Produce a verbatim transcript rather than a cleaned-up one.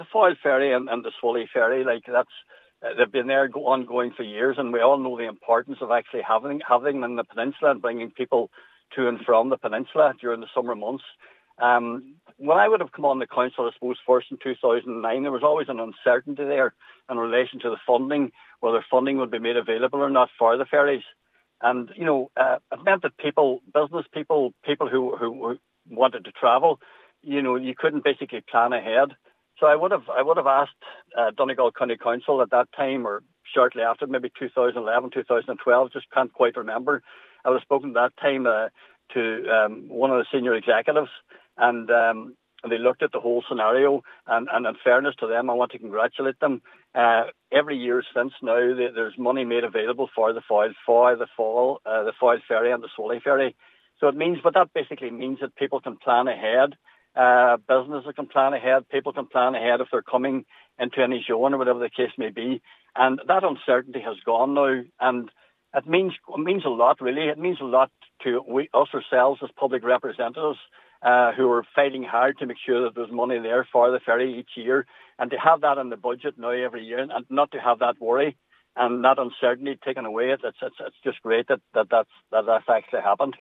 The Foyle Ferry and, and the Swilly Ferry, like that's uh, they've been there go- ongoing for years, and we all know the importance of actually having having them in the peninsula and bringing people to and from the peninsula during the summer months. Um, when I would have come on the council, I suppose, first in two thousand nine, there was always an uncertainty there in relation to the funding, whether funding would be made available or not for the ferries. And, you know, uh, it meant that people, business people, people who, who, who wanted to travel, you know, you couldn't basically plan ahead. So I would have I would have asked uh, Donegal County Council at that time, or shortly after, maybe two thousand eleven, two thousand twelve, just can't quite remember. I was spoken at that time uh, to um, one of the senior executives, and um, they looked at the whole scenario. And, and in fairness to them, I want to congratulate them. Uh, every year since now, there's money made available for the Foyle, for the Fall, uh, the Foyle Ferry and the Swilly Ferry. So it means, but that basically means that people can plan ahead. Uh, businesses can plan ahead. People can plan ahead if they're coming into any zone or whatever the case may be. And that uncertainty has gone now, and it means it means a lot. Really, it means a lot to we, us ourselves as public representatives uh, who are fighting hard to make sure that there's money there for the ferry each year, and to have that in the budget now every year, and not to have that worry and that uncertainty taken away. It's it's it's just great that, that that's that that's actually happened.